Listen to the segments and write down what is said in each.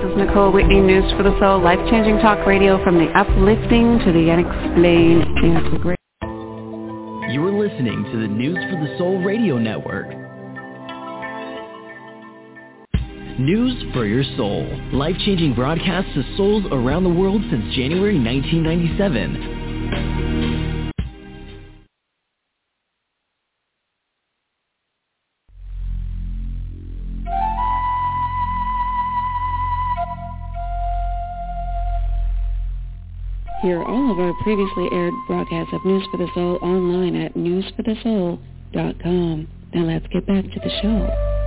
is Nicole Whitney, News for the Soul, life-changing talk radio from the uplifting to the unexplained and the great. You are listening to the News for the Soul Radio Network. News for your soul. Life-changing broadcasts to souls around the world since January 1997. Hear all of our previously aired broadcasts of News for the Soul online at newsforthesoul.com. Now let's get back to the show.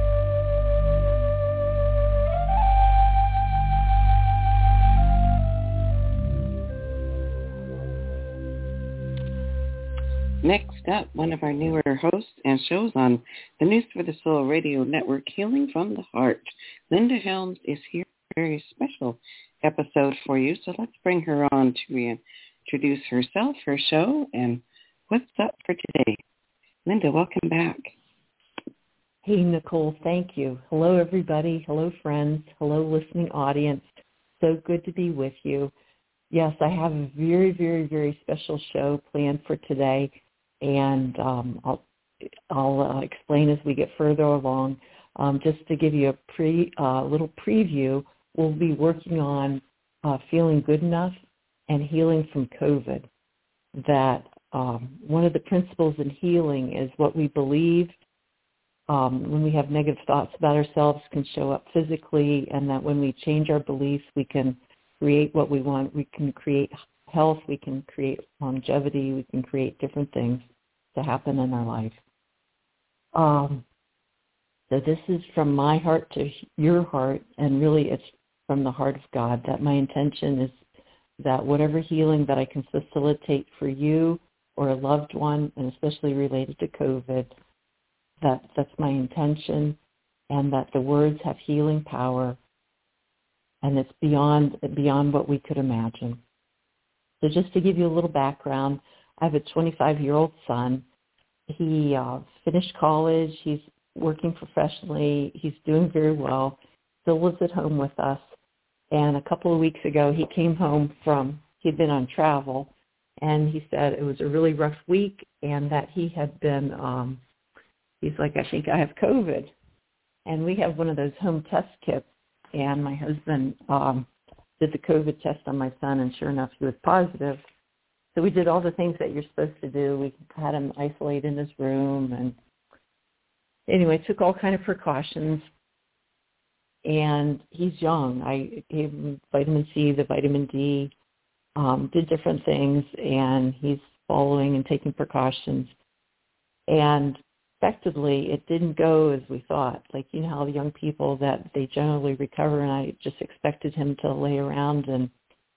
Next up, one of our newer hosts and shows on the News for the Soul Radio Network, Healing from the Heart. Linda Helms is here for a very special episode for you, so let's bring her on to introduce herself, her show, and what's up for today. Linda, welcome back. Hey, Nicole, thank you. Hello, everybody. Hello, friends. Hello, listening audience. So good to be with you. Yes, I have a very, very, very special show planned for today, and I'll explain as we get further along. Just to give you a little preview, we'll be working on feeling good enough and healing from COVID. That one of the principles in healing is what we believe when we have negative thoughts about ourselves can show up physically, and that when we change our beliefs, we can create what we want. We can create health. We can create longevity. We can create different things to happen in our life. So this is from my heart to your heart, and really it's from the heart of God, that my intention is that whatever healing that I can facilitate for you or a loved one, and especially related to COVID, that's my intention, and that the words have healing power, and it's beyond what we could imagine. So just to give you a little background, I have a 25-year-old son. He finished college. He's working professionally. He's doing very well. Still lives at home with us. And a couple of weeks ago, he came home he'd been on travel, and he said it was a really rough week, and that he had been, he's like, I think I have COVID. And we have one of those home test kits, and my husband did the COVID test on my son, and sure enough, he was positive. So we did all the things that you're supposed to do. We had him isolate in his room, and anyway, took all kind of precautions. And he's young. I gave him vitamin C, the vitamin D, did different things, and he's following and taking precautions. And effectively, it didn't go as we thought. Like, you know how the young people that they generally recover, and I just expected him to lay around and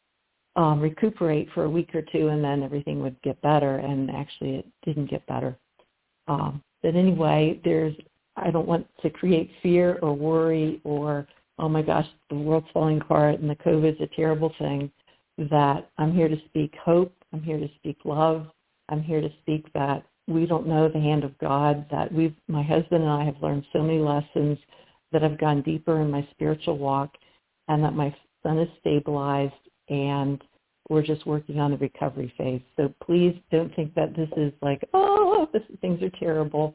recuperate for a week or two, and then everything would get better, and actually it didn't get better. But anyway, I don't want to create fear or worry or, oh my gosh, the world's falling apart and the COVID's a terrible thing. That I'm here to speak hope. I'm here to speak love. I'm here to speak that we don't know the hand of God, that my husband and I have learned so many lessons, that I've gone deeper in my spiritual walk, and that my son is stabilized, and we're just working on the recovery phase. So please don't think that this is like, things are terrible.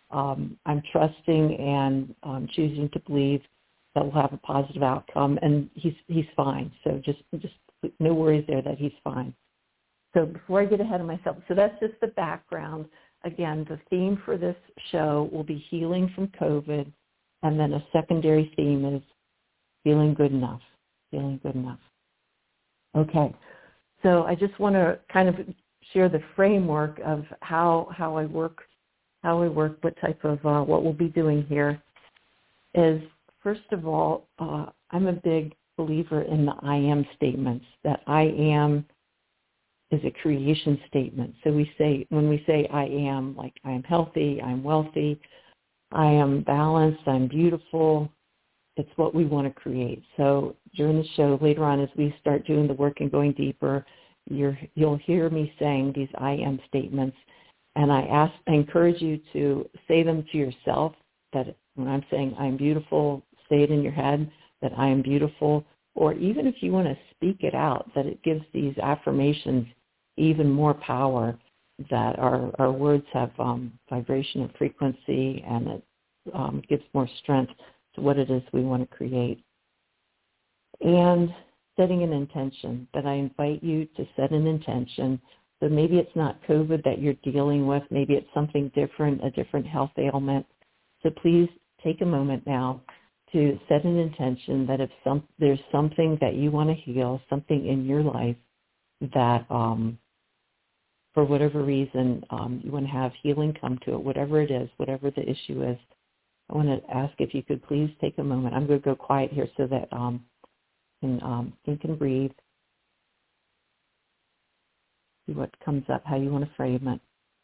I'm trusting and choosing to believe that we'll have a positive outcome, and he's fine. So just no worries there that he's fine. So before I get ahead of myself, so that's just the background. Again, the theme for this show will be healing from COVID, and then a secondary theme is feeling good enough, feeling good enough. Okay, so I just want to kind of share the framework of how I work, what type of, what we'll be doing here is, first of all, I'm a big believer in the I am statements, that I am is a creation statement. So when we say I am, like I am healthy, I'm wealthy, I am balanced, I'm beautiful, it's what we want to create. So during the show, later on, as we start doing the work and going deeper, you'll hear me saying these I am statements. And I encourage you to say them to yourself, that when I'm saying I'm beautiful, say it in your head. that I am beautiful, or even if you want to speak it out, that it gives these affirmations even more power, that our words have vibration and frequency, and it gives more strength to what it is we want to create. And setting an intention, that I invite you to set an intention. So maybe it's not COVID that you're dealing with. Maybe it's something different, a different health ailment. So please take a moment now to set an intention that if there's something that you want to heal, something in your life that for whatever reason you want to have healing come to it, whatever it is, whatever the issue is, I want to ask if you could please take a moment. I'm going to go quiet here so that you can think and breathe. See what comes up, how you want to frame it.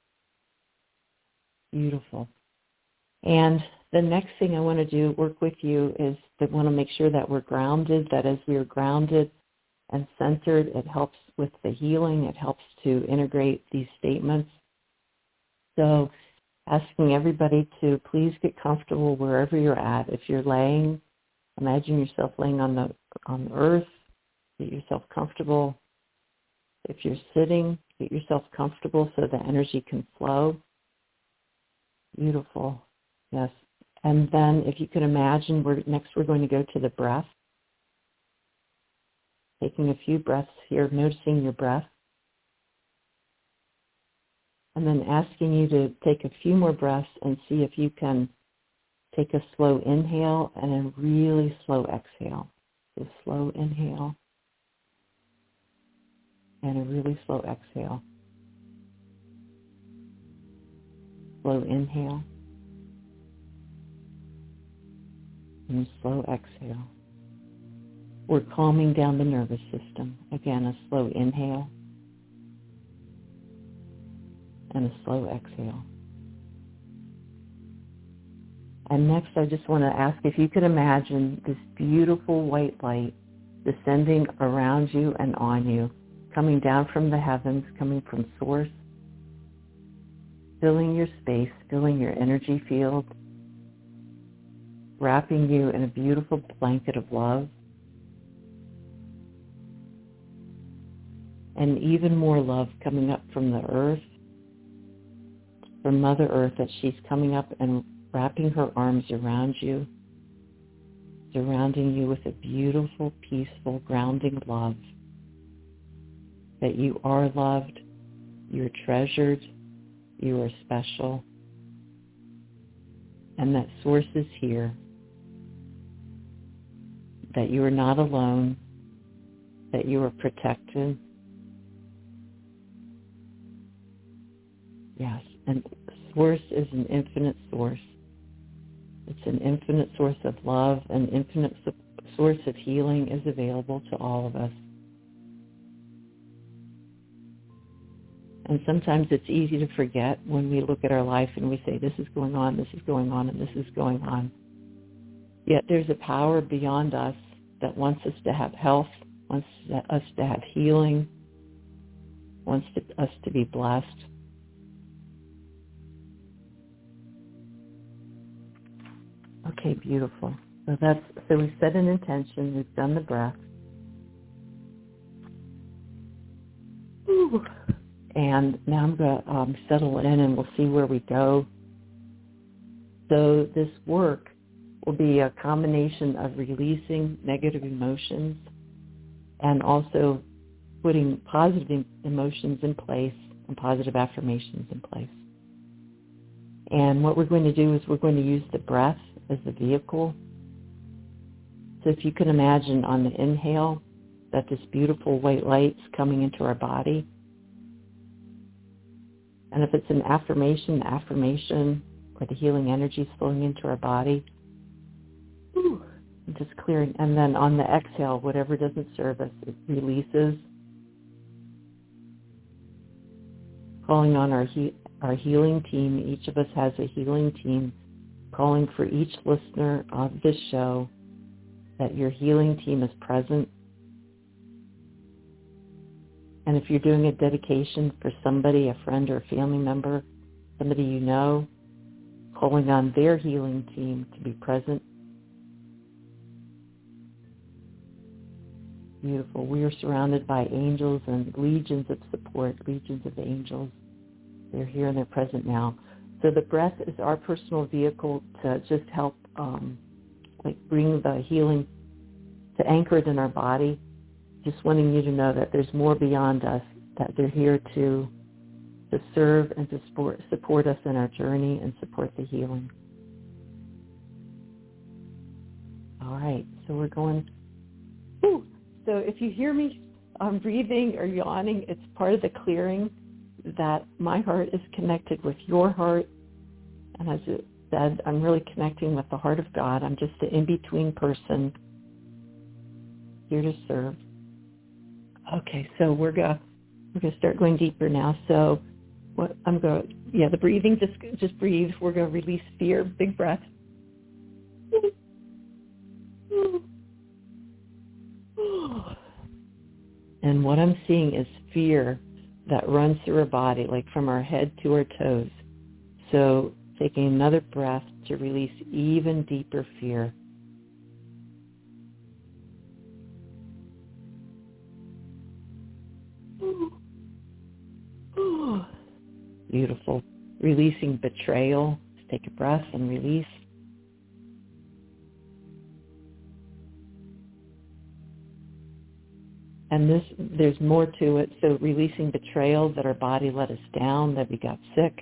Beautiful. And the next thing I want to do, work with you, is that I want to make sure that we're grounded, that as we are grounded and centered, it helps with the healing. It helps to integrate these statements. So asking everybody to please get comfortable wherever you're at. If you're laying, imagine yourself laying on the earth. Get yourself comfortable. If you're sitting, get yourself comfortable so the energy can flow. Beautiful. Yes. And then if you could imagine, we're going to go to the breath. Taking a few breaths here, noticing your breath. And then asking you to take a few more breaths and see if you can take a slow inhale and a really slow exhale. So slow inhale and a really slow exhale. Slow inhale and a slow exhale. We're calming down the nervous system. Again, a slow inhale and a slow exhale. And next, I just want to ask if you could imagine this beautiful white light descending around you and on you, coming down from the heavens, coming from Source, filling your space, filling your energy field, wrapping you in a beautiful blanket of love, and even more love coming up from the earth, from Mother Earth, that she's coming up and wrapping her arms around you, surrounding you with a beautiful, peaceful, grounding love, that you are loved, you're treasured, you are special, and that Source is here, that you are not alone, that you are protected. Yes, and Source is an infinite source. It's an infinite source of love, an infinite source of healing is available to all of us. And sometimes it's easy to forget when we look at our life and we say, this is going on, this is going on, and this is going on. Yet there's a power beyond us that wants us to have health, wants us to have healing, wants us to be blessed. Okay, beautiful. So we've set an intention. We've done the breath. Ooh. And now I'm going to settle in, and we'll see where we go. So this work will be a combination of releasing negative emotions and also putting positive emotions in place and positive affirmations in place. And what we're going to do is we're going to use the breath as the vehicle. So if you can imagine on the inhale that this beautiful white light's coming into our body. And if it's an affirmation, the affirmation or the healing energy is flowing into our body. Ooh, just clearing. And then on the exhale, whatever doesn't serve us, it releases. Calling on our healing team. Each of us has a healing team. Calling for each listener of this show that your healing team is present. And if you're doing a dedication for somebody, a friend or a family member, somebody you know, calling on their healing team to be present. Beautiful. We are surrounded by angels and legions of support, legions of angels. They're here and they're present now. So the breath is our personal vehicle to just help bring the healing to anchor it in our body. Just wanting you to know that there's more beyond us, that they're here to serve and to support us in our journey and support the healing. All right, so we're going. Whew. So if you hear me breathing or yawning, it's part of the clearing that my heart is connected with your heart. And as it said, I'm really connecting with the heart of God. I'm just an in-between person here to serve. Okay, so we're gonna start going deeper now. So the breathing, just breathe. We're gonna release fear. Big breath. And what I'm seeing is fear that runs through our body, like from our head to our toes. So taking another breath to release even deeper fear. Beautiful. Releasing betrayal. Just take a breath and release. And there's more to it. So releasing betrayal, that our body let us down, that we got sick.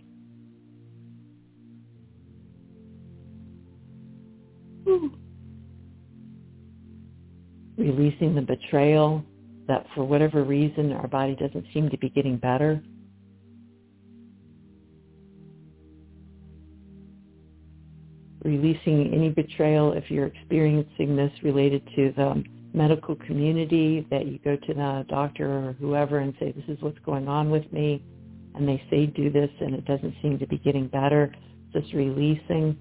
Releasing the betrayal that for whatever reason our body doesn't seem to be getting better. Releasing any betrayal if you're experiencing this related to the medical community, that you go to the doctor or whoever and say, this is what's going on with me, and they say do this and it doesn't seem to be getting better. Just releasing.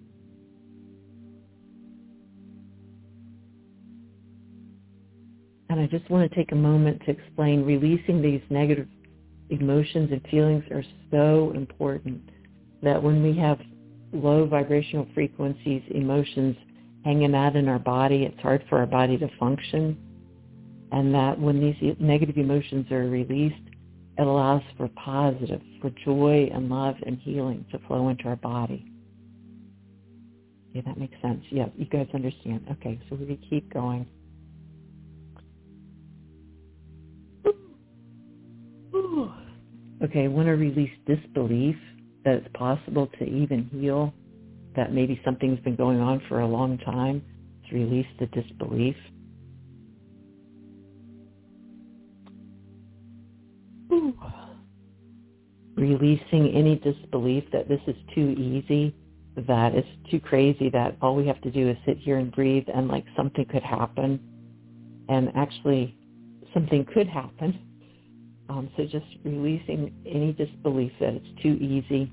And I just want to take a moment to explain releasing these negative emotions and feelings are so important, that when we have low vibrational frequencies, emotions hanging out in our body, it's hard for our body to function. And that when these negative emotions are released, it allows for positive, for joy and love and healing to flow into our body. Okay, that makes sense. Yeah, you guys understand. Okay, so we're going to keep going. Okay, I want to release disbelief that it's possible to even heal, that maybe something's been going on for a long time. To release the disbelief. Releasing any disbelief that this is too easy, that it's too crazy, that all we have to do is sit here and breathe and like something could happen. And actually something could happen. So just releasing any disbelief that it's too easy.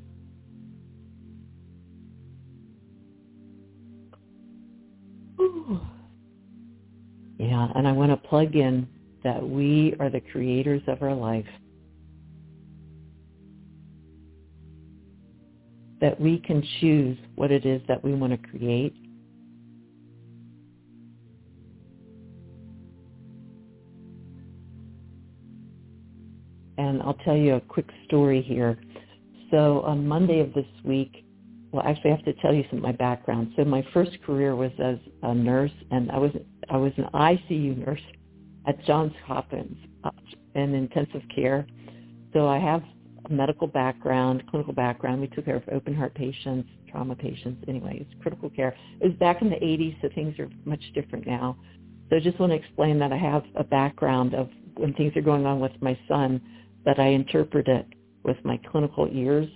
Yeah, and I want to plug in that we are the creators of our life. That we can choose what it is that we want to create. And I'll tell you a quick story here. So on Monday of this week, well, actually I have to tell you some of my background. So my first career was as a nurse, and I was an ICU nurse at Johns Hopkins in intensive care. So I have a medical background, clinical background. We took care of open heart patients, trauma patients. Anyway, it's critical care. It was back in the 80s, so things are much different now. So I just want to explain that I have a background of when things are going on with my son, that I interpret it with my clinical ears.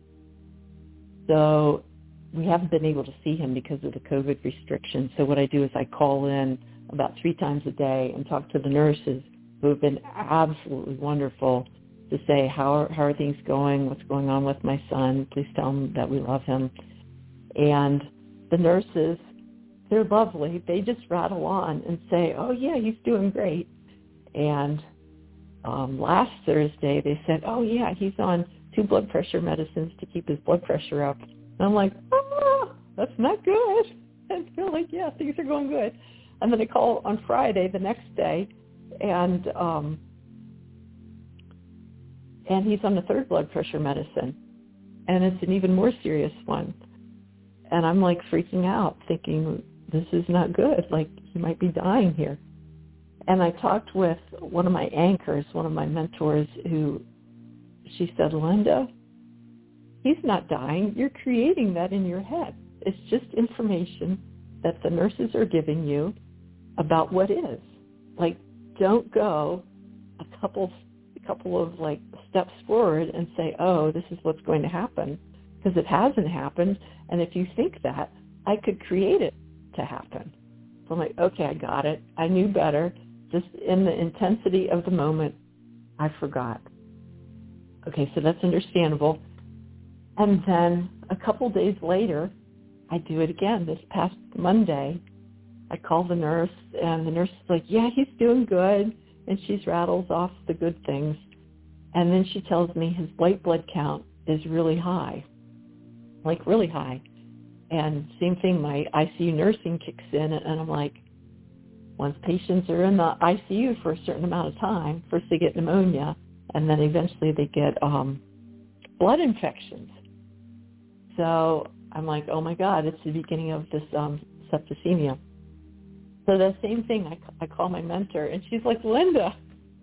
So we haven't been able to see him because of the COVID restrictions. So what I do is I call in about 3 times a day and talk to the nurses, who have been absolutely wonderful, to say, how are things going? What's going on with my son? Please tell him that we love him. And the nurses, they're lovely. They just rattle on and say, oh, yeah, he's doing great. And last Thursday, they said, oh, yeah, he's on 2 blood pressure medicines to keep his blood pressure up. And I'm like, oh, that's not good. And they're like, yeah, things are going good. And then I call on Friday, the next day, and he's on the third blood pressure medicine, and it's an even more serious one. And I'm like freaking out, thinking, this is not good. Like, he might be dying here. And I talked with one of my anchors, one of my mentors, who she said, Linda, he's not dying. You're creating that in your head. It's just information that the nurses are giving you about what is. Like, don't go a couple of like steps forward and say, oh, this is what's going to happen, because it hasn't happened. And if you think that, I could create it to happen. So I'm like, okay, I got it. I knew better. Just in the intensity of the moment, I forgot. Okay, so that's understandable. And then a couple days later, I do it again. This past Monday, I call the nurse, and the nurse is like, yeah, he's doing good. And she rattles off the good things. And then she tells me his white blood count is really high, like really high. And same thing, my ICU nursing kicks in, and I'm like, once patients are in the ICU for a certain amount of time, first they get pneumonia, and then eventually they get blood infections. So I'm like, oh my God, it's the beginning of this septicemia. So the same thing, I call my mentor, and she's like, Linda,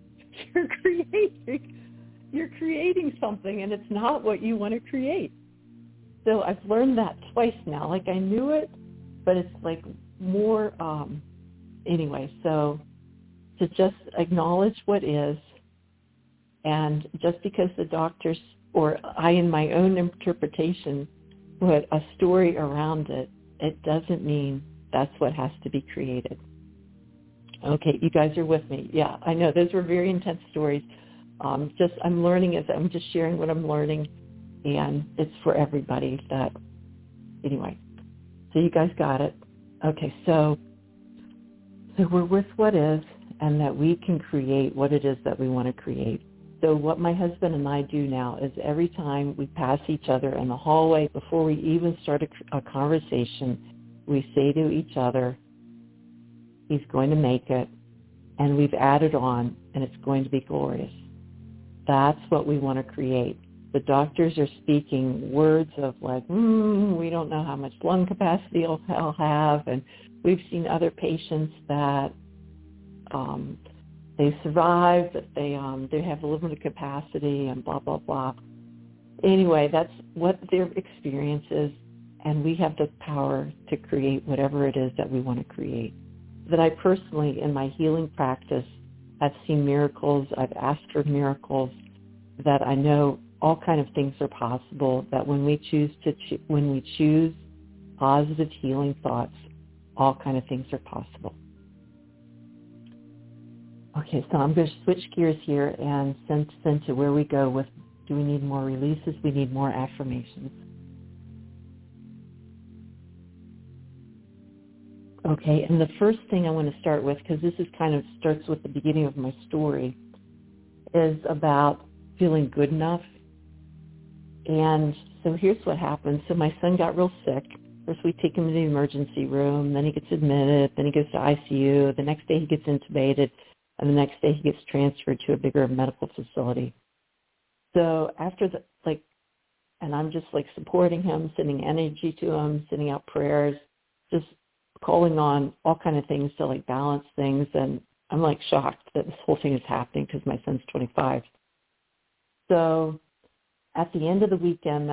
you're creating something, and it's not what you want to create. So I've learned that twice now. Like, I knew it, but it's like more, anyway, so to just acknowledge what is, and just because the doctors, or I in my own interpretation, put a story around it, it doesn't mean that's what has to be created. Okay, you guys are with me. Yeah, I know those were very intense stories. I'm learning as I'm just sharing what I'm learning, and it's for everybody. That anyway. So you guys got it. Okay, so we're with what is, and that we can create what it is that we want to create. So what my husband and I do now is every time we pass each other in the hallway, before we even start a conversation, we say to each other, he's going to make it, and we've added on, and it's going to be glorious. That's what we want to create. The doctors are speaking words of like, we don't know how much lung capacity he'll have, and we've seen other patients that they survive, but they have limited capacity and blah, blah, blah. Anyway, that's what their experience is, and we have the power to create whatever it is that we want to create. That I personally, in my healing practice, I've seen miracles, I've asked for miracles, that I know all kind of things are possible, that when we choose positive healing thoughts, all kind of things are possible. Okay, so I'm going to switch gears here and send to where we go with, do we need more releases? We need more affirmations. Okay, and the first thing I want to start with, because this is kind of starts with the beginning of my story, is about feeling good enough. And so here's what happened. So my son got real sick. First we take him to the emergency room, then he gets admitted, then he goes to ICU, the next day he gets intubated, and the next day he gets transferred to a bigger medical facility. So after and I'm just like supporting him, sending energy to him, sending out prayers, just calling on all kind of things to like balance things. And I'm like shocked that this whole thing is happening because my son's 25. So at the end of the weekend,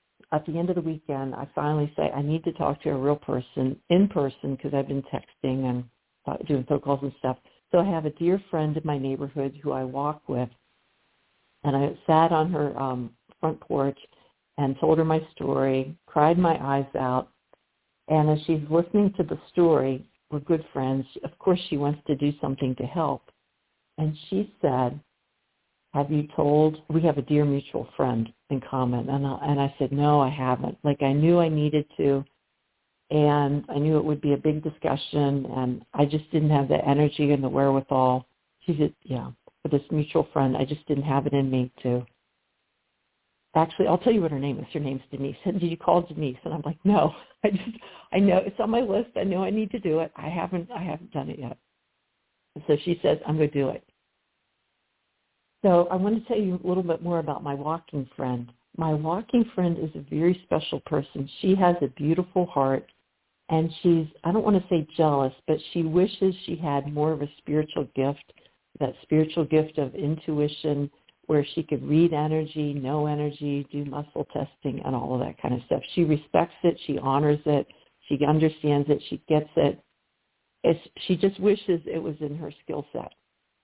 I finally say, I need to talk to a real person in person, because I've been texting and doing phone calls and stuff. So I have a dear friend in my neighborhood who I walk with, and I sat on her front porch and told her my story, cried my eyes out. And as she's listening to the story, we're good friends. Of course, she wants to do something to help. And she said, we have a dear mutual friend in common. And I said, no, I haven't. Like, I knew I needed to, and I knew it would be a big discussion, and I just didn't have the energy and the wherewithal. She said, for this mutual friend, I just didn't have it in me to. Actually, I'll tell you what her name is. Her name's Denise. And did you call Denise? And I'm like, no. I know it's on my list. I know I need to do it. I haven't done it yet. And so she says, I'm going to do it. So I want to tell you a little bit more about my walking friend. My walking friend is a very special person. She has a beautiful heart, and she's, I don't want to say jealous, but she wishes she had more of a spiritual gift, that spiritual gift of intuition, where she could read energy, know energy, do muscle testing, and all of that kind of stuff. She respects it. She honors it. She understands it. She gets it. She just wishes it was in her skill set.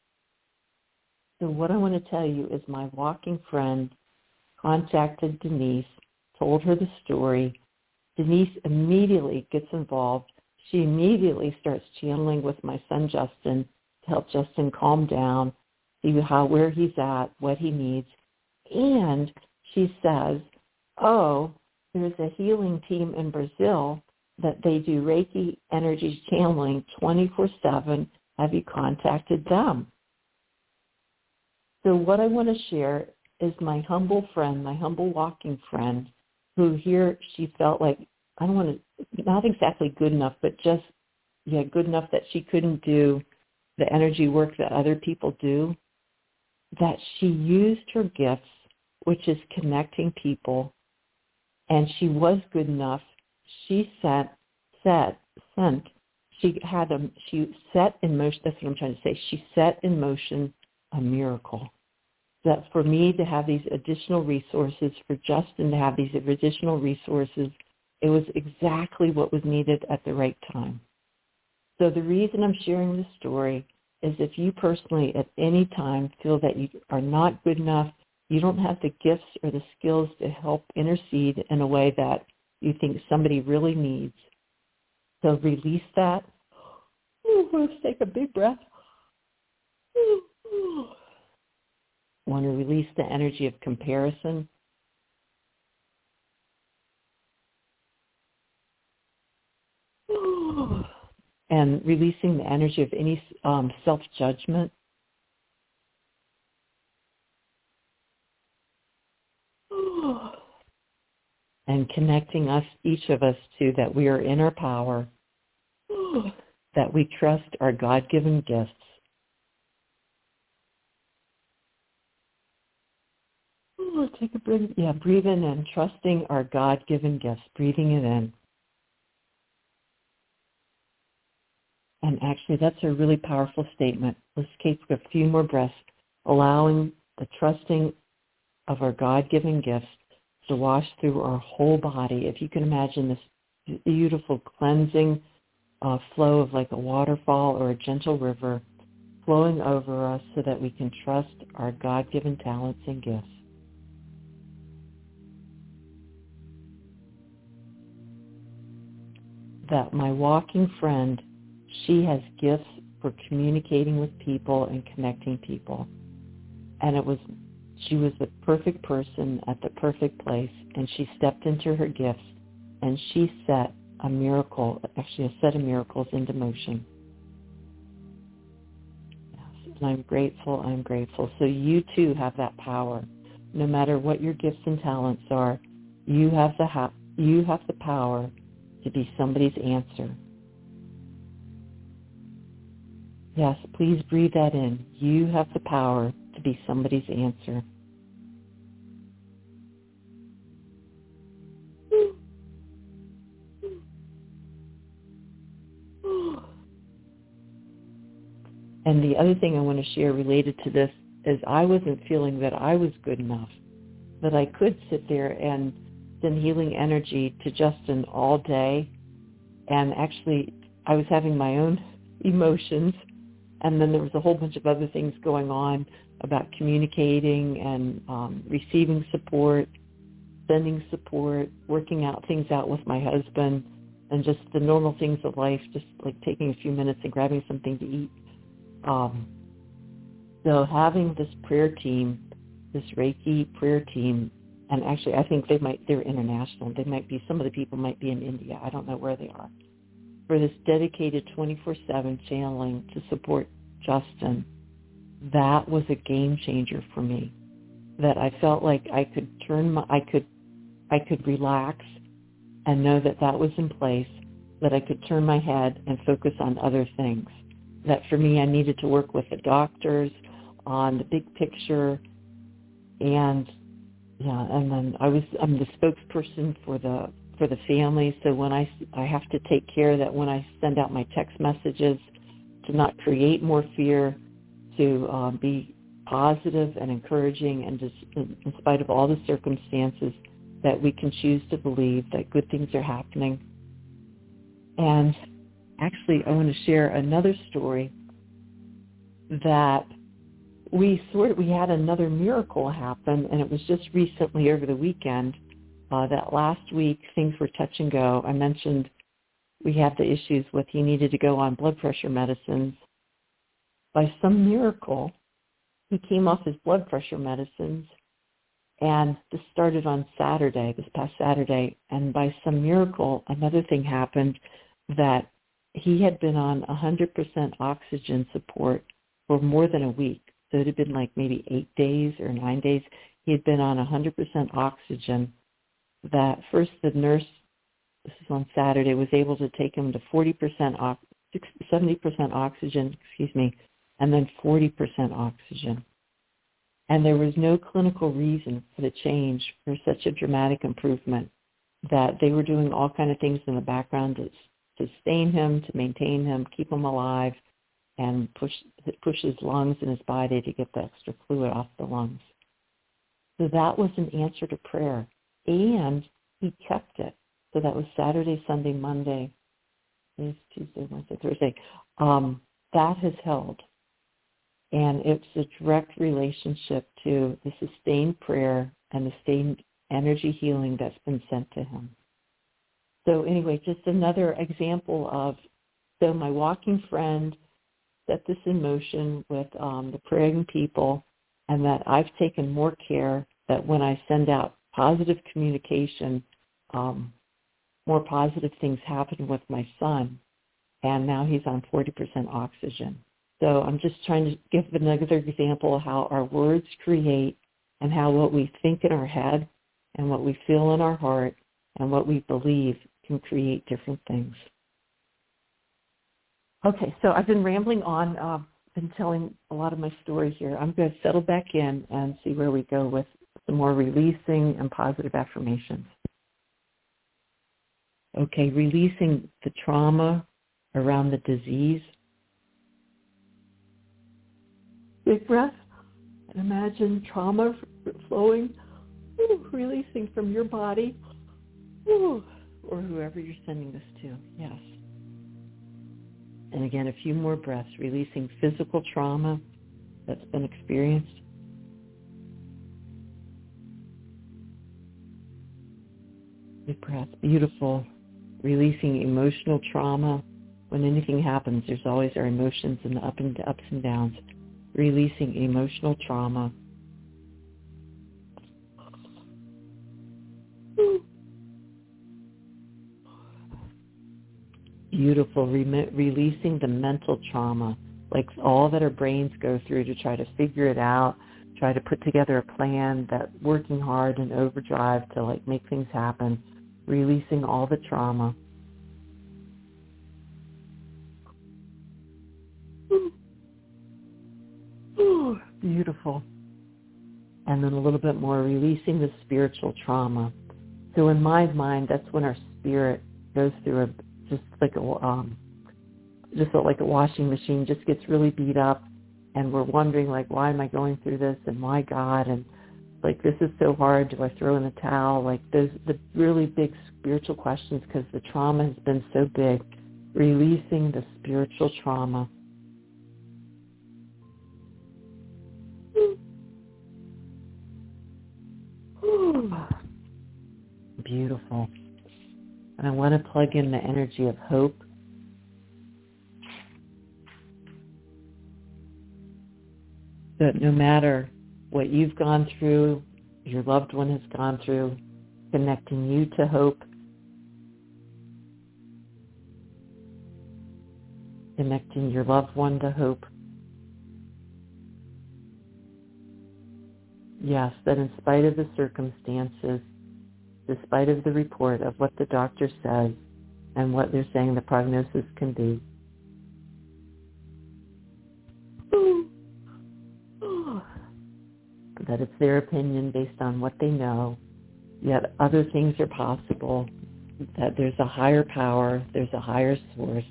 So what I want to tell you is my walking friend contacted Denise, told her the story. Denise immediately gets involved. She immediately starts channeling with my son Justin to help Justin calm down, see where he's at, what he needs. And she says, oh, there's a healing team in Brazil that they do Reiki energy channeling 24/7. Have you contacted them? So what I want to share is my humble friend, my humble walking friend, who here she felt like, I don't want to, not exactly good enough, but just, good enough that she couldn't do the energy work that other people do, that she used her gifts, which is connecting people, and she was good enough. She set in motion, that's what I'm trying to say, she set in motion a miracle. That for me to have these additional resources, for Justin to have these additional resources, it was exactly what was needed at the right time. So the reason I'm sharing this story is if you personally at any time feel that you are not good enough, you don't have the gifts or the skills to help intercede in a way that you think somebody really needs. So release that. Let's take a big breath. Want to release the energy of comparison. And releasing the energy of any self-judgment. And connecting us, each of us, to that we are in our power, that we trust our God-given gifts. Take a breath. Yeah, breathe in and trusting our God-given gifts, breathing it in. And actually, that's a really powerful statement. Let's take a few more breaths, allowing the trusting of our God-given gifts to wash through our whole body. If you can imagine this beautiful cleansing flow of like a waterfall or a gentle river flowing over us so that we can trust our God-given talents and gifts. That my walking friend, she has gifts for communicating with people and connecting people. And she was the perfect person at the perfect place, and she stepped into her gifts, and she set a miracle, actually a set of miracles into motion. Yes, and I'm grateful. So you too have that power. No matter what your gifts and talents are, you have the power to be somebody's answer. Yes, please breathe that in. You have the power to be somebody's answer. And the other thing I want to share related to this is I wasn't feeling that I was good enough, that I could sit there and send healing energy to Justin all day. And actually, I was having my own emotions. And then there was a whole bunch of other things going on about communicating and receiving support, sending support, working things out with my husband, and just the normal things of life, just like taking a few minutes and grabbing something to eat. So having this prayer team, this Reiki prayer team, and actually I think they're international. Some of the people might be in India. I don't know where they are. For this dedicated 24/7 channeling to support Justin, that was a game changer for me. that I felt like I could I could relax and know that that was in place, that I could turn my head and focus on other things. That for me, I needed to work with the doctors on the big picture, and then I'm the spokesperson for the family. So when I have to take care that when I send out my text messages, to not create more fear, to be positive and encouraging, and just in spite of all the circumstances, that we can choose to believe that good things are happening. And actually, I want to share another story that we had another miracle happen, and it was just recently over the weekend. That last week, things were touch and go. I mentioned we had the issues with he needed to go on blood pressure medicines. By some miracle, he came off his blood pressure medicines, and this started on this past Saturday, and by some miracle, another thing happened, that he had been on 100% oxygen support for more than a week. So it had been like maybe 8 days or 9 days. He had been on 100% oxygen. That first the nurse, this is on Saturday, was able to take him to 70% oxygen, and then 40% oxygen. And there was no clinical reason for the change, for such a dramatic improvement, that they were doing all kinds of things in the background to sustain him, to maintain him, keep him alive, and push his lungs and his body to get the extra fluid off the lungs. So that was an answer to prayer, and he kept it. So that was Saturday, Sunday, Monday, Tuesday, Wednesday, Thursday. That has held. And it's a direct relationship to the sustained prayer and the sustained energy healing that's been sent to him. So anyway, just another example of, so my walking friend set this in motion with the praying people, and that I've taken more care that when I send out positive communication, more positive things happen with my son, and now he's on 40% oxygen. So I'm just trying to give another example of how our words create, and how what we think in our head and what we feel in our heart and what we believe can create different things. Okay, so I've been rambling on, been telling a lot of my story here. I'm going to settle back in and see where we go with some more releasing and positive affirmations. Okay, releasing the trauma around the disease. Big breath, and imagine trauma flowing, releasing from your body, or whoever you're sending this to. Yes. And again, a few more breaths, releasing physical trauma that's been experienced. Big breath, beautiful. Releasing emotional trauma. When anything happens, there's always our emotions and the ups and downs. Releasing emotional trauma. Beautiful. Releasing the mental trauma, like all that our brains go through to try to figure it out, try to put together a plan, that working hard and overdrive to like make things happen. Releasing all the trauma. Beautiful. And then a little bit more, releasing the spiritual trauma. So in my mind, that's when our spirit goes through just like a washing machine, just gets really beat up, and we're wondering like, why am I going through this, and why God, and like this is so hard. Do I throw in the towel? Like those the really big spiritual questions, because the trauma has been so big. Releasing the spiritual trauma. Beautiful. And I want to plug in the energy of hope. That no matter what you've gone through, your loved one has gone through, connecting you to hope, connecting your loved one to hope. Yes, that in spite of the circumstances, despite of the report of what the doctor says and what they're saying the prognosis can be, that it's their opinion based on what they know, yet other things are possible, that there's a higher power, there's a higher source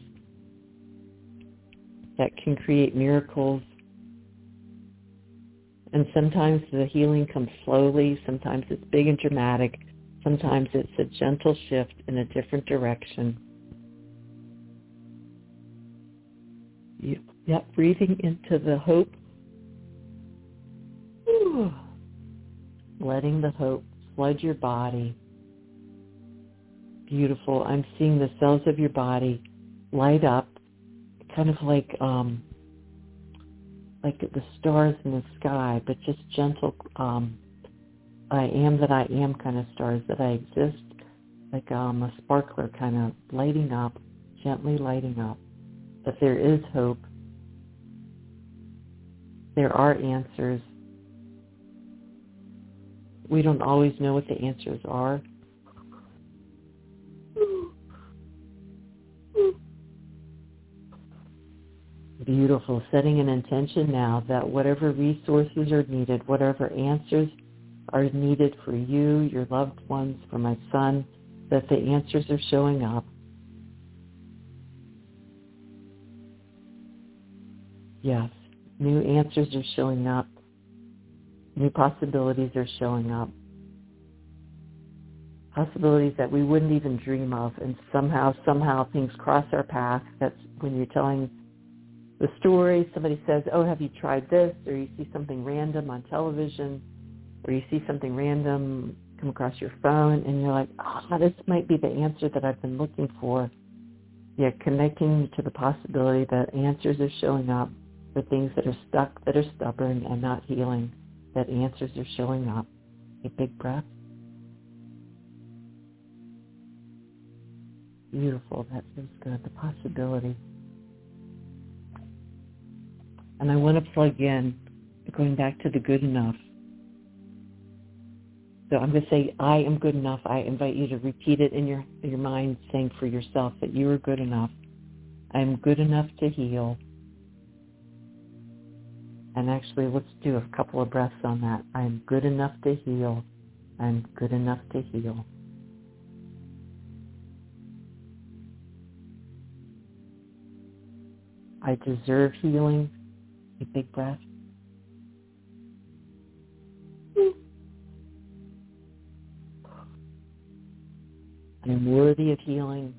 that can create miracles. And sometimes the healing comes slowly, sometimes it's big and dramatic, sometimes it's a gentle shift in a different direction. Yep, breathing into the hope. Letting the hope flood your body. Beautiful. I'm seeing the cells of your body light up, kind of like the stars in the sky, but just gentle, I am that I am kind of stars, that I exist, like a sparkler kind of lighting up, gently lighting up, that there is hope. There are answers. We don't always know what the answers are. Beautiful. Setting an intention now that whatever resources are needed, whatever answers are needed for you, your loved ones, for my son, that the answers are showing up. Yes, new answers are showing up. New possibilities are showing up. Possibilities that we wouldn't even dream of, and somehow things cross our path. That's when you're telling the story, somebody says, oh, have you tried this? Or you see something random on television, or you see something random come across your phone, and you're like, this might be the answer that I've been looking for. Yeah, connecting to the possibility that answers are showing up for things that are stuck, that are stubborn and not healing, that answers are showing up. A big breath. Beautiful. That feels good. The possibility. And I want to plug in, going back to the good enough. So I'm going to say, I am good enough. I invite you to repeat it in your mind, saying for yourself that you are good enough. I am good enough to heal. And actually, let's do a couple of breaths on that. I am good enough to heal. I am good enough to heal. I deserve healing. A big breath. I am worthy of healing.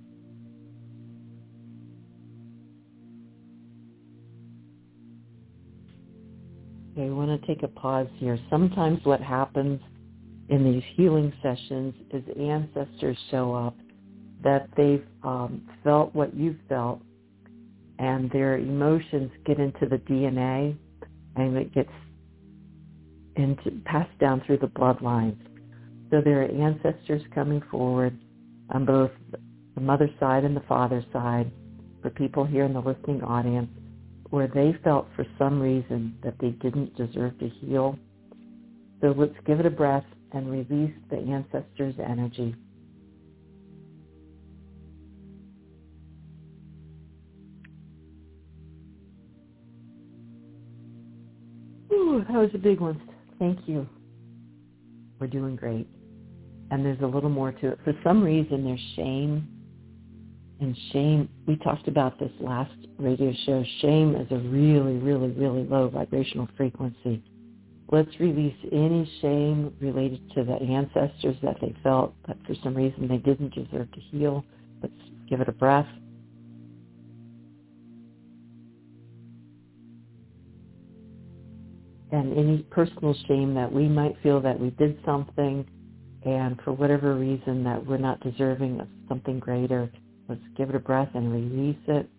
Okay, I want to take a pause here. Sometimes what happens in these healing sessions is ancestors show up, that they've felt what you've felt, and their emotions get into the DNA, and it gets passed down through the bloodlines. So there are ancestors coming forward on both the mother side and the father side, for people here in the listening audience, where they felt for some reason that they didn't deserve to heal. So let's give it a breath and release the ancestors' energy. Ooh, that was a big one. Thank you. We're doing great. And there's a little more to it. For some reason, there's shame. And shame, we talked about this last radio show. Shame is a really, really, really low vibrational frequency. Let's release any shame related to the ancestors that they felt that for some reason they didn't deserve to heal. Let's give it a breath. And any personal shame that we might feel that we did something and for whatever reason that we're not deserving of something greater, let's give it a breath and release it.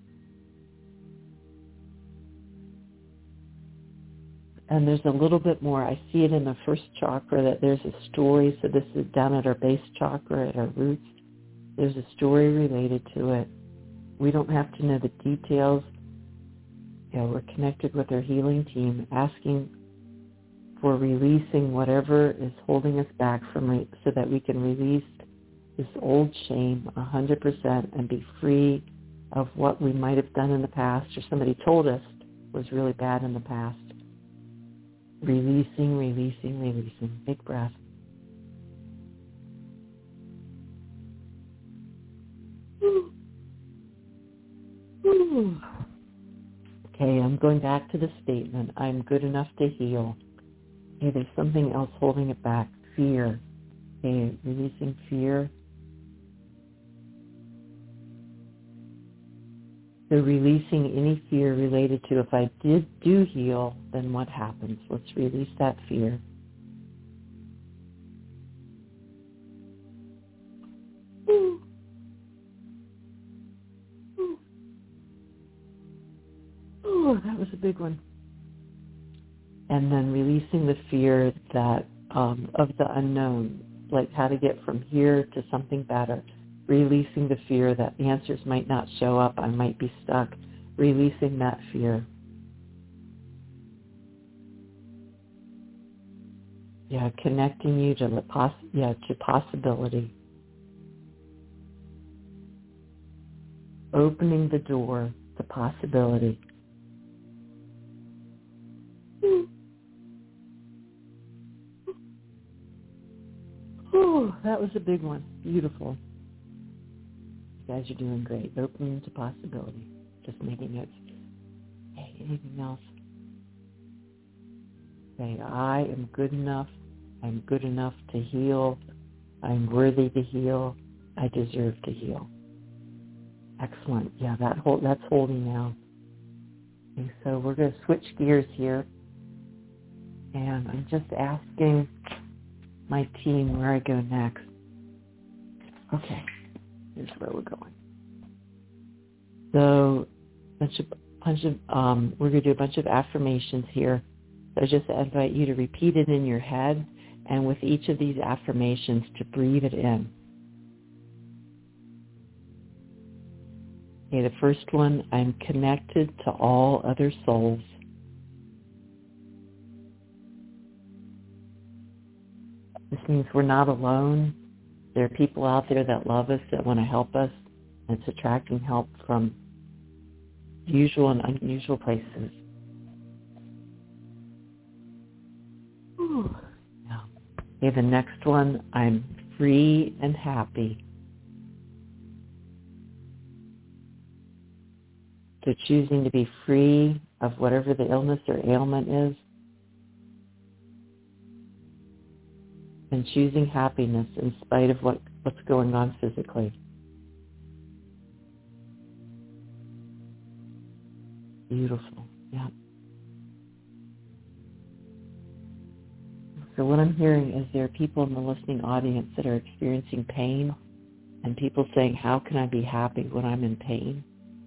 And there's a little bit more. I see it in the first chakra that there's a story. So this is down at our base chakra, at our roots. There's a story related to it. We don't have to know the details. We're connected with our healing team, asking for releasing whatever is holding us back from so that we can release this old shame 100% and be free of what we might have done in the past or somebody told us was really bad in the past. Releasing, releasing, releasing. Big breath. Okay, I'm going back to the statement. I'm good enough to heal. Okay, there's something else holding it back. Fear. Okay, releasing fear. So releasing any fear related to if I do heal, then what happens? Let's release that fear. Oh, that was a big one. And then releasing the fear that of the unknown, like how to get from here to something better. Releasing the fear that answers might not show up, I might be stuck. Releasing that fear. Yeah, connecting you to to possibility. Opening the door to possibility. Oh, that was a big one. Beautiful. You guys are doing great. Opening to possibility. Just making notes. Hey, anything else? Say, I am good enough. I'm good enough to heal. I'm worthy to heal. I deserve to heal. Excellent. Yeah, that's holding now. Okay, so we're going to switch gears here. And I'm just asking my team where I go next. Okay, here's where we're going. So, we're going to do a bunch of affirmations here. So I just invite you to repeat it in your head, and with each of these affirmations to breathe it in. Okay, the first one, I'm connected to all other souls. This means we're not alone. There are people out there that love us, that want to help us. And it's attracting help from usual and unusual places. Yeah. Okay, the next one, I'm free and happy. So choosing to be free of whatever the illness or ailment is, and choosing happiness in spite of what's going on physically. Beautiful. Yeah. So what I'm hearing is there are people in the listening audience that are experiencing pain, and people saying, how can I be happy when I'm in pain?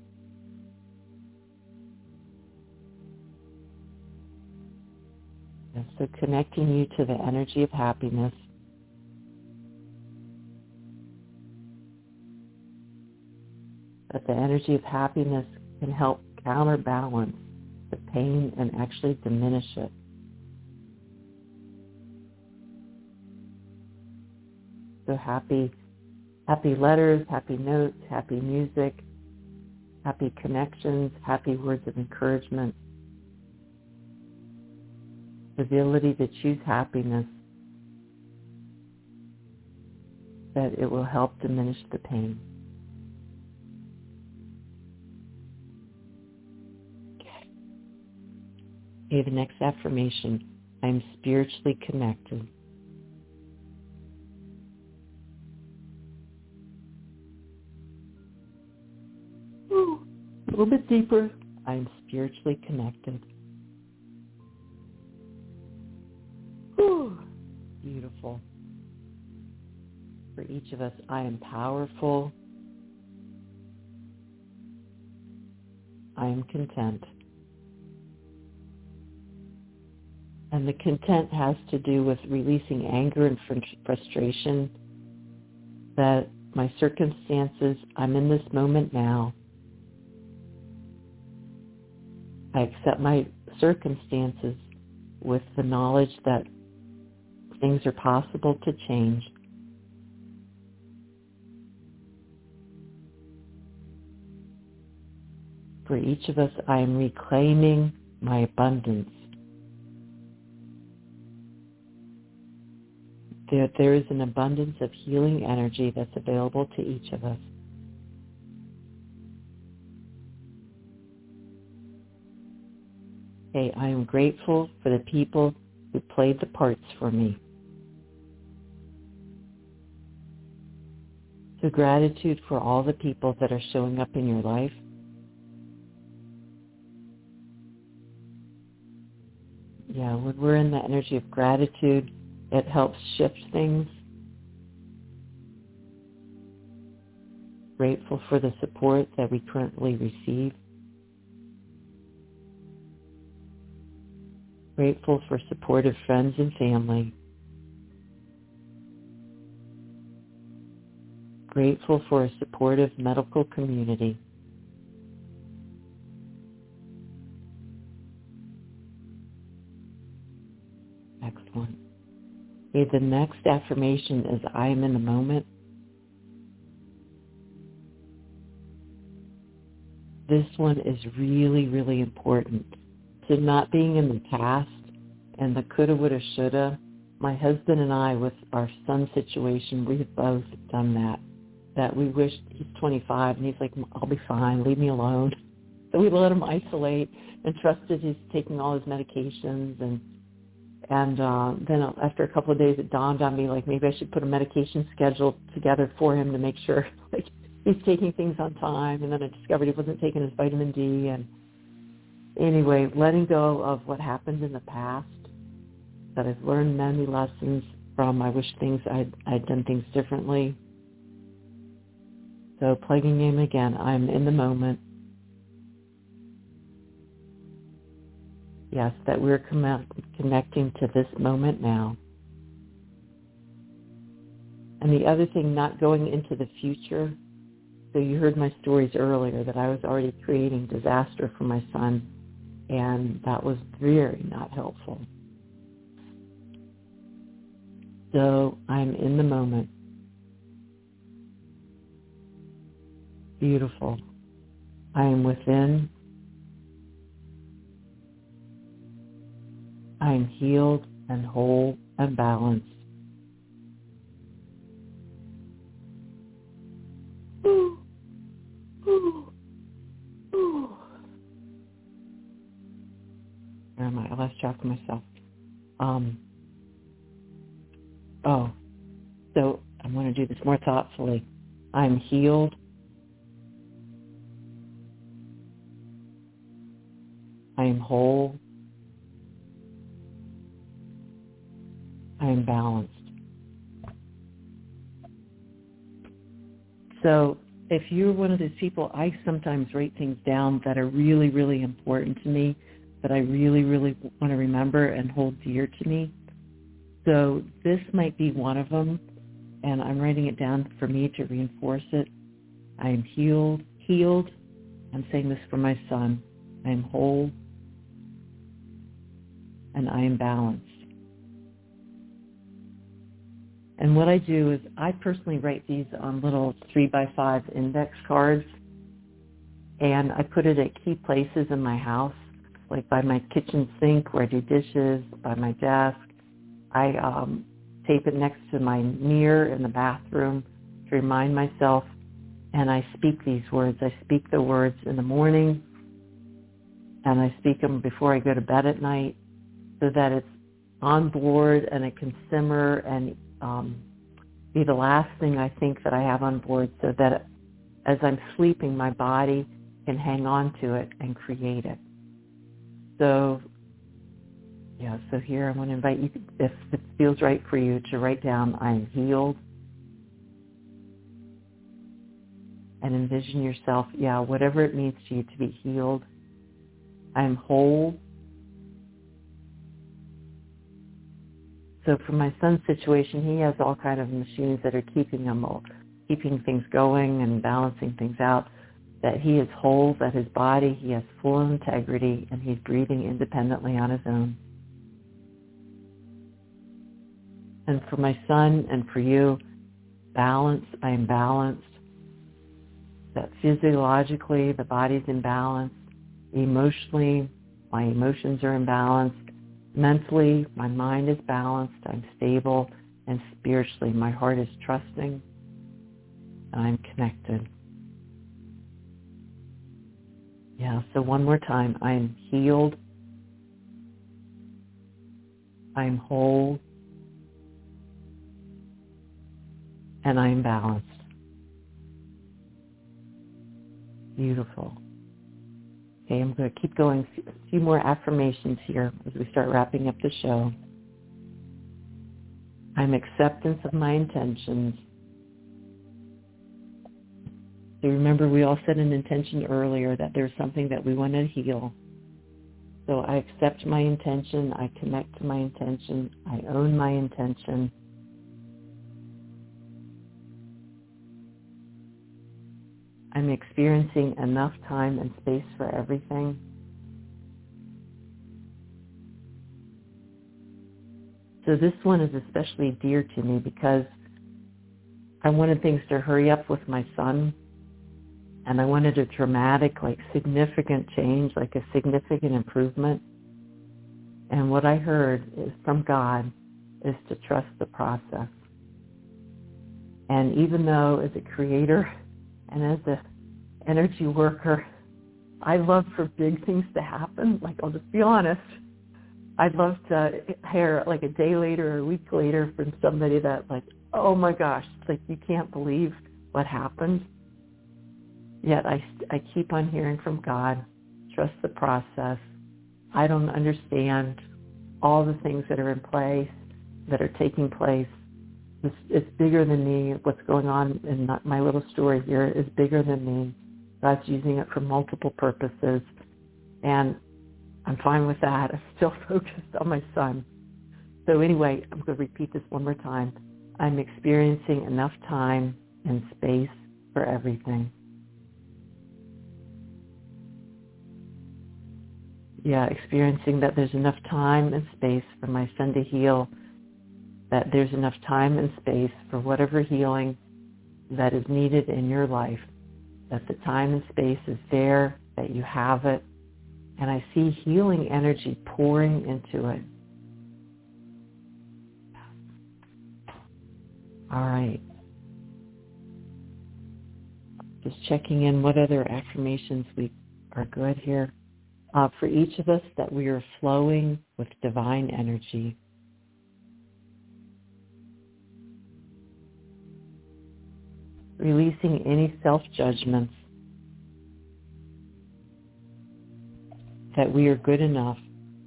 And so connecting you to the energy of happiness. That the energy of happiness can help counterbalance the pain and actually diminish it. So happy letters, happy notes, happy music, happy connections, happy words of encouragement. The ability to choose happiness, that it will help diminish the pain. Okay, the next affirmation, I'm spiritually connected. A little bit deeper, I'm spiritually connected. Beautiful. For each of us, I am powerful. I am content. And the content has to do with releasing anger and frustration, that my circumstances, I'm in this moment now. I accept my circumstances with the knowledge that things are possible to change. For each of us, I am reclaiming my abundance. There is an abundance of healing energy that's available to each of us. Okay, I am grateful for the people who played the parts for me. So gratitude for all the people that are showing up in your life. Yeah, when we're in the energy of gratitude, it helps shift things. Grateful for the support that we currently receive. Grateful for supportive friends and family. Grateful for a supportive medical community. Excellent. Okay, the next affirmation is I am in the moment. This one is really, really important. So not being in the past and the coulda, woulda, shoulda. My husband and I, with our son's situation, we have both done that. That we wish, he's 25 and he's like, I'll be fine, leave me alone. So we let him isolate and trusted he's taking all his medications. And then after a couple of days, it dawned on me, like, maybe I should put a medication schedule together for him to make sure, like, he's taking things on time. And then I discovered he wasn't taking his vitamin D. And anyway, letting go of what happened in the past, that I've learned many lessons from. I wish I'd done things differently. So plugging in again, I'm in the moment. Yes, that we're connecting to this moment now. And the other thing, not going into the future. So you heard my stories earlier that I was already creating disaster for my son, and that was very not helpful. So I'm in the moment. Beautiful. I am within. I am healed and whole and balanced. Ooh, ooh, ooh. Where am I? I lost track of myself. So I'm going to do this more thoughtfully. I'm healed. I am whole. I am balanced. So if you're one of those people, I sometimes write things down that are really, really important to me, that I really, really want to remember and hold dear to me. So this might be one of them, and I'm writing it down for me to reinforce it. I am healed. I'm saying this for my son. I am whole, and I am balanced. And what I do is I personally write these on little 3x5 index cards, and I put it at key places in my house, like by my kitchen sink where I do dishes, by my desk. I tape it next to my mirror in the bathroom to remind myself, and I speak these words. I speak the words in the morning, and I speak them before I go to bed at night, so that it's on board and it can simmer and be the last thing I think that I have on board, so that as I'm sleeping, my body can hang on to it and create it. So here I want to invite you, if it feels right for you, to write down, I am healed. And envision yourself, whatever it means to you to be healed. I am whole. So for my son's situation, he has all kind of machines that are keeping things going and balancing things out, that he is whole, that his body, he has full integrity, and he's breathing independently on his own. And for my son and for you, balance, I am balanced. That physiologically, the body's in balance. Emotionally, my emotions are in balance. Mentally, my mind is balanced. I'm stable. And spiritually, my heart is trusting. And I'm connected. Yeah, so one more time. I am healed. I am whole. And I am balanced. Beautiful. Okay, I'm going to keep going. A few more affirmations here as we start wrapping up the show. I'm acceptance of my intentions. So remember, we all set an intention earlier that there's something that we want to heal. So I accept my intention. I connect to my intention. I own my intention. I'm experiencing enough time and space for everything. So this one is especially dear to me because I wanted things to hurry up with my son, and I wanted a dramatic, significant change, a significant improvement. And what I heard is from God is to trust the process. And even though as a creator and as an energy worker, I love for big things to happen. I'll just be honest. I'd love to hear a day later or a week later from somebody that oh my gosh, you can't believe what happened. Yet I keep on hearing from God, trust the process. I don't understand all the things that are in place, that are taking place. It's bigger than me. What's going on in my little story here is bigger than me. God's using it for multiple purposes. And I'm fine with that. I'm still focused on my son. So anyway, I'm going to repeat this one more time. I'm experiencing enough time and space for everything. Yeah, experiencing that there's enough time and space for my son to heal, that there's enough time and space for whatever healing that is needed in your life, that the time and space is there, that you have it, and I see healing energy pouring into it. All right. Just checking in what other affirmations we are good here. For each of us, that we are flowing with divine energy. Releasing any self-judgments. That we are good enough.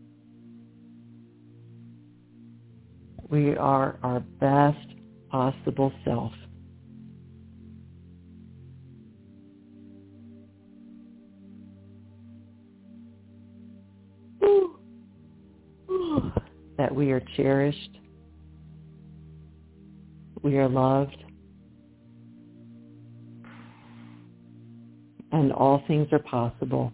We are our best possible self. That we are cherished. We are loved. And all things are possible.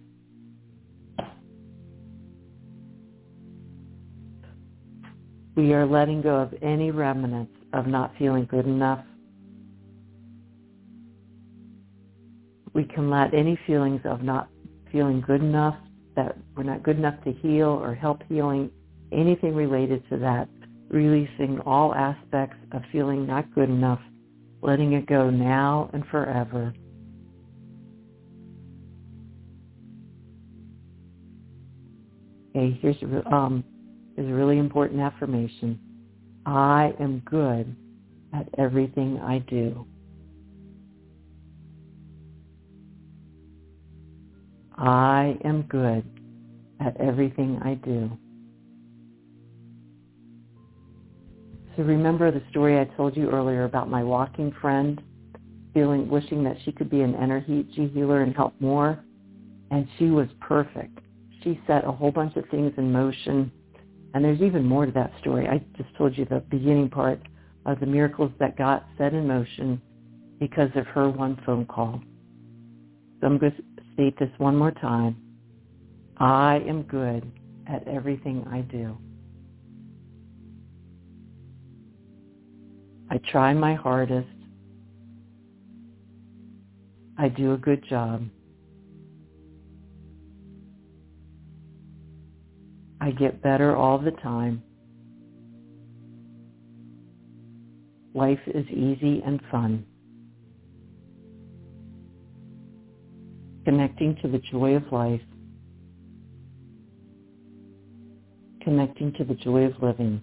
We are letting go of any remnants of not feeling good enough. We can let any feelings of not feeling good enough, that we're not good enough to heal or help healing, anything related to that, releasing all aspects of feeling not good enough, letting it go now and forever. Okay, here's a really important affirmation. I am good at everything I do. I am good at everything I do. So remember the story I told you earlier about my walking friend wishing that she could be an energy healer and help more, and she was perfect. She set a whole bunch of things in motion, and there's even more to that story. I just told you the beginning part of the miracles that got set in motion because of her one phone call. So I'm going to state this one more time. I am good at everything I do. I try my hardest. I do a good job. I get better all the time. Life is easy and fun. Connecting to the joy of life. Connecting to the joy of living.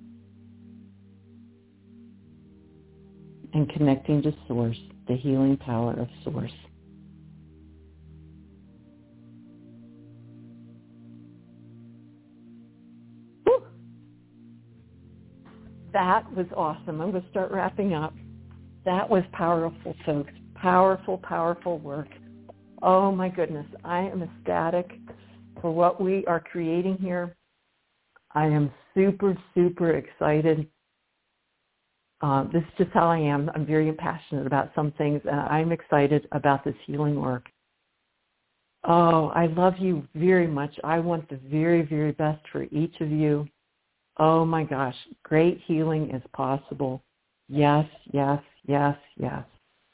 And connecting to Source, the healing power of Source. Whew. That was awesome. I'm going to start wrapping up. That was powerful, folks. Powerful, powerful work. Oh my goodness. I am ecstatic for what we are creating here. I am super, super excited. This is just how I am. I'm very passionate about some things, and I'm excited about this healing work. Oh, I love you very much. I want the very, very best for each of you. Oh my gosh, great healing is possible. Yes, yes, yes, yes.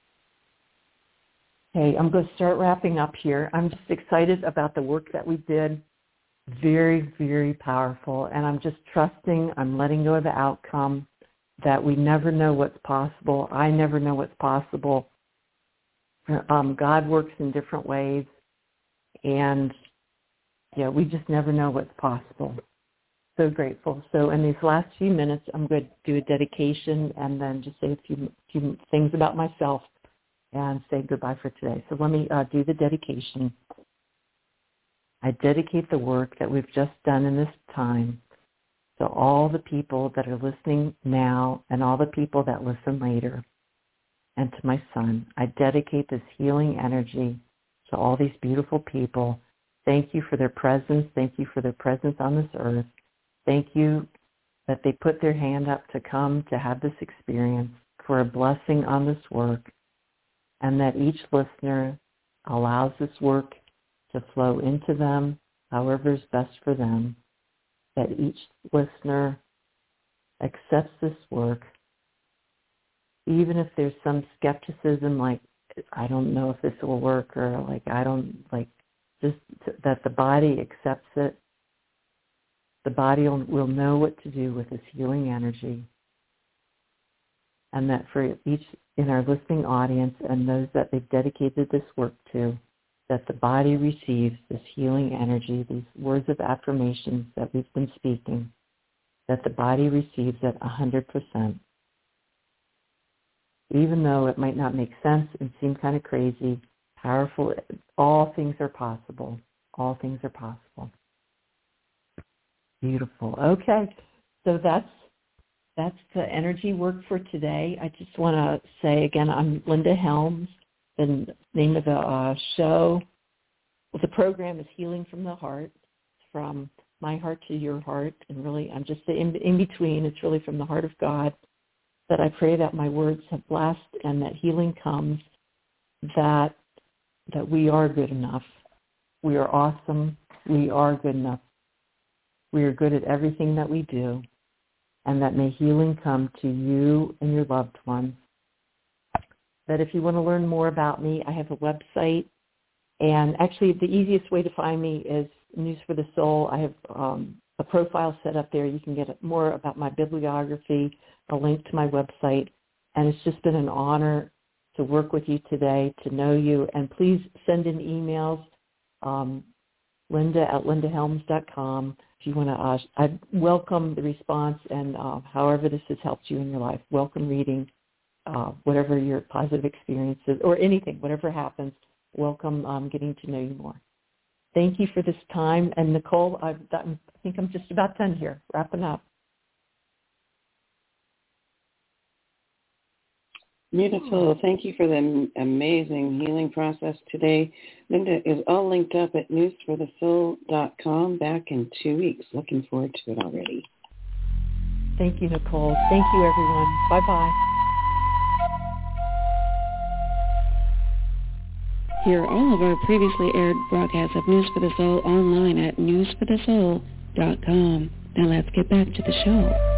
Okay, I'm going to start wrapping up here. I'm just excited about the work that we did. Very, very powerful. And I'm just trusting, I'm letting go of the outcome, that we never know what's possible. I never know what's possible. God works in different ways. And, yeah, we just never know what's possible. So grateful. So in these last few minutes, I'm going to do a dedication and then just say a few things about myself and say goodbye for today. So let me do the dedication. I dedicate the work that we've just done in this time to all the people that are listening now and all the people that listen later, and to my son. I dedicate this healing energy to all these beautiful people. Thank you for their presence. Thank you for their presence on this earth. Thank you that they put their hand up to come to have this experience, for a blessing on this work, and that each listener allows this work to flow into them however is best for them, that each listener accepts this work, even if there's some skepticism, like, I don't know if this will work, or just that the body accepts it. The body will know what to do with this healing energy. And that for each in our listening audience and those that they've dedicated this work to, that the body receives this healing energy, these words of affirmations that we've been speaking, that the body receives at 100%. Even though it might not make sense and seem kind of crazy, powerful, all things are possible. All things are possible. Beautiful. Okay, so that's the energy work for today. I just want to say again, I'm Linda Helms. The name of the show, the program is Healing from the Heart, from my heart to your heart, and really I'm just in between. It's really from the heart of God that I pray that my words have blessed and that healing comes, that we are good enough. We are awesome. We are good enough. We are good at everything that we do, and that may healing come to you and your loved ones. That if you want to learn more about me, I have a website. And actually, the easiest way to find me is News for the Soul. I have a profile set up there. You can get more about my bibliography, a link to my website. And it's just been an honor to work with you today, to know you. And please send in emails, linda@lindahelms.com. If you want to, I welcome the response, and however this has helped you in your life. Welcome reading. Whatever your positive experiences or anything, whatever happens, welcome getting to know you more. Thank you for this time. And Nicole, I think I'm just about done here, wrapping up. Beautiful. Thank you for the amazing healing process today. Linda is all linked up at newsforthesoul.com back in 2 weeks. Looking forward to it already. Thank you, Nicole. Thank you, everyone. Bye-bye. Hear all of our previously aired broadcasts of News for the Soul online at newsforthesoul.com. Now let's get back to the show.